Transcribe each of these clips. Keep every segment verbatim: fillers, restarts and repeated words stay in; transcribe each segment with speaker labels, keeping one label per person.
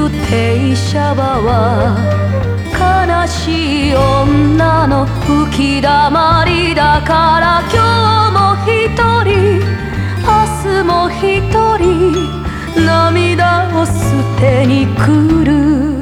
Speaker 1: 停車場は悲しい女の吹きだまりだから、今日も一人明日も一人涙を捨てに来る。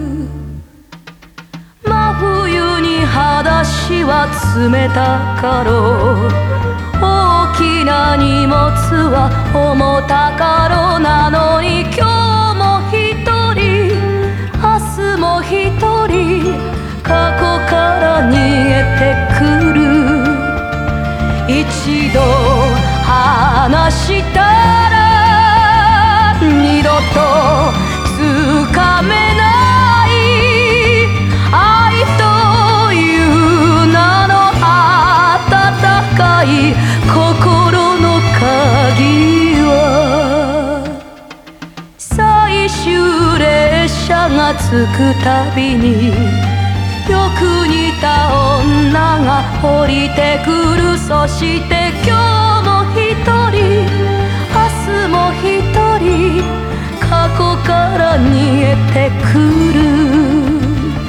Speaker 1: 真冬に裸足は冷たかろう、大きな荷物は重たかろう。なのに今日も一人明日も一人過去から逃げてくる。一度話したら二度とつかめない愛という名の温かい心の鍵は、最終列車が着くたびによく似た女が降りてくる。そして今日も一人明日も一人過去から逃げてくる。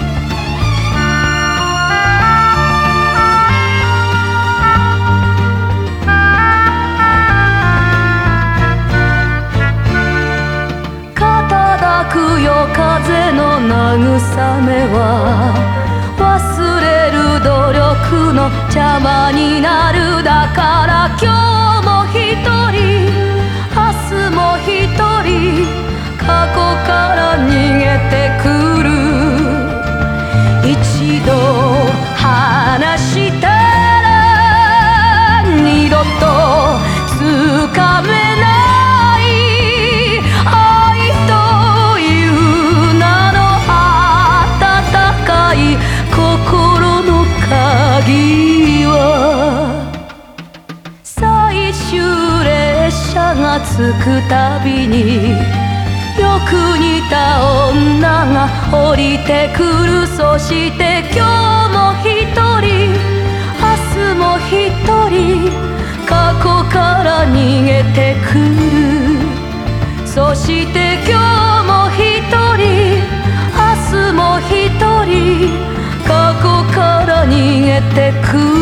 Speaker 1: 肩抱く夜風の慰めは忘れる努力の邪魔になる。だから今日も一人明日も一人過去から逃げてくる。一度話したら二度とつかめない愛という名の温かい心の鍵は、最終列車が着くたびによく似た女が降りてくる。そして今日も一人明日も一人過去から逃げてくる。そして今日も一人明日も一人過去から逃げてくる。